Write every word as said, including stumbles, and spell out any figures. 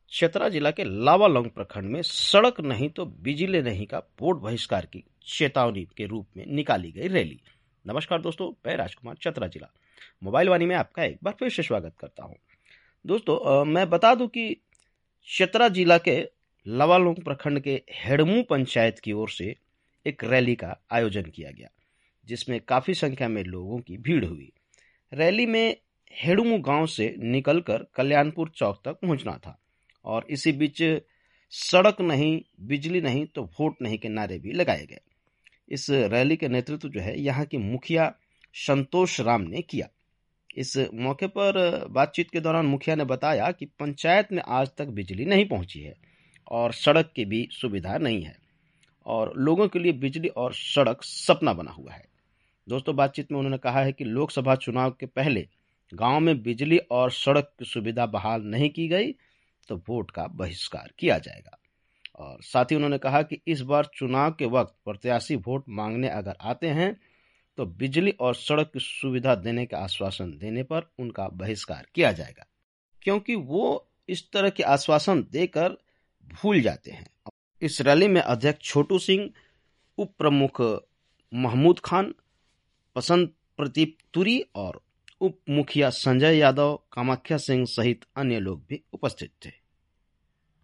चतरा जिला के लावालौंग प्रखंड में सड़क नहीं तो बिजली नहीं का बोर्ड बहिष्कार की चेतावनी के रूप में निकाली गई रैली। नमस्कार दोस्तों, मैं राजकुमार चतरा जिला मोबाइल वाणी में आपका एक बार फिर से स्वागत करता हूं। दोस्तों अ, मैं बता दूं कि चतरा जिला के लावालौंग प्रखंड के हेड़मू पंचायत की ओर से एक रैली का आयोजन किया गया, जिसमें काफी संख्या में लोगों की भीड़ हुई। रैली में हेड़मू गांव से निकलकर कल्याणपुर चौक तक पहुंचना था और इसी बीच सड़क नहीं, बिजली नहीं तो वोट नहीं के नारे भी लगाए गए। इस रैली के नेतृत्व जो है यहाँ की मुखिया संतोष राम ने किया। इस मौके पर बातचीत के दौरान मुखिया ने बताया कि पंचायत में आज तक बिजली नहीं पहुंची है और सड़क की भी सुविधा नहीं है और लोगों के लिए बिजली और सड़क सपना बना हुआ है। दोस्तों, बातचीत में उन्होंने कहा है कि लोकसभा चुनाव के पहले गांव में बिजली और सड़क की सुविधा बहाल नहीं की गई तो वोट का बहिष्कार किया जाएगा। और साथ ही उन्होंने कहा कि इस बार चुनाव के वक्त प्रत्याशी वोट मांगने अगर आते हैं तो बिजली और सड़क की सुविधा देने का आश्वासन देने पर उनका बहिष्कार किया जाएगा, क्योंकि वो इस तरह के आश्वासन देकर भूल जाते हैं। इस रैली में अध्यक्ष छोटू सिंह, उप प्रमुख महमूद खान, पसंत प्रदीप तुरी और उप मुखिया संजय यादव, कामाख्या सिंह सहित अन्य लोग भी उपस्थित थे।